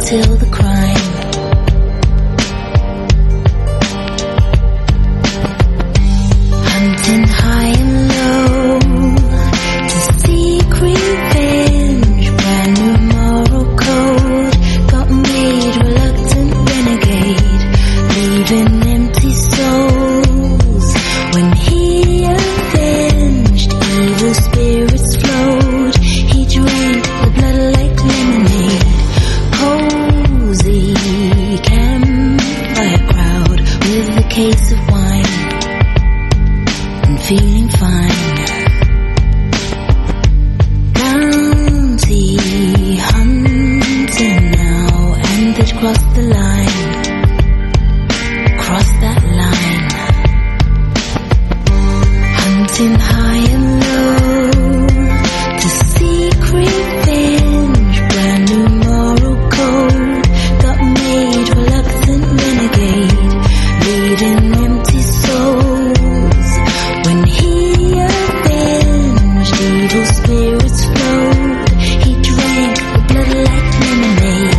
till the crime. Hunting high and low to seek revenge. Brand new moral code got made, reluctant renegade, leaving empty souls. When he avenged, evil spirits flowed. He drank the blood like lemonade. Cozy campfire crowd with a case of wine and feeling fine. Bounty hunting now, and they'd crossed the line. Cross that line. Hunting high and low to seek revenge. Brand new moral code got made, reluctant renegade, leading empty souls. When he avenged, evil spirits flowed. He drank the blood like lemonade.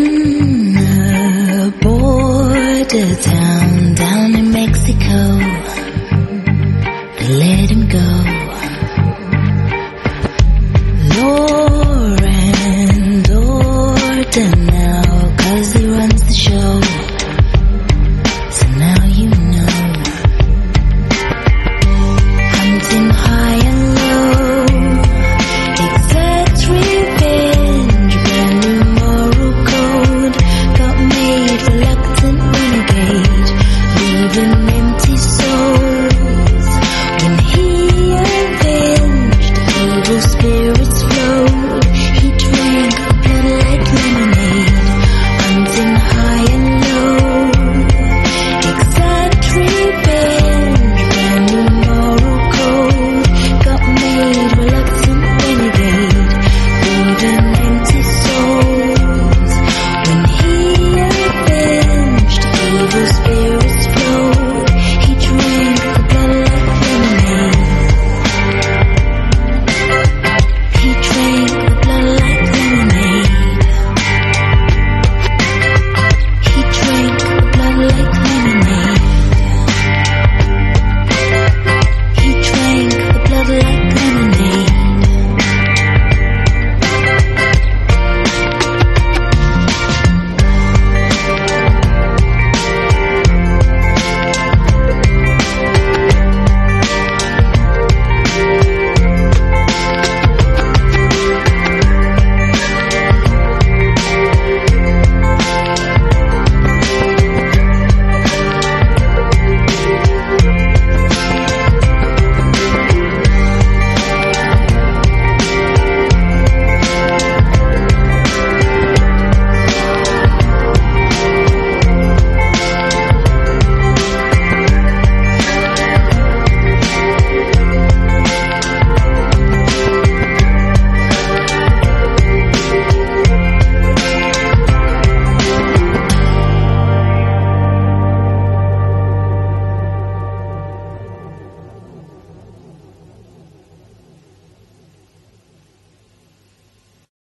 In a border town down in Mexico,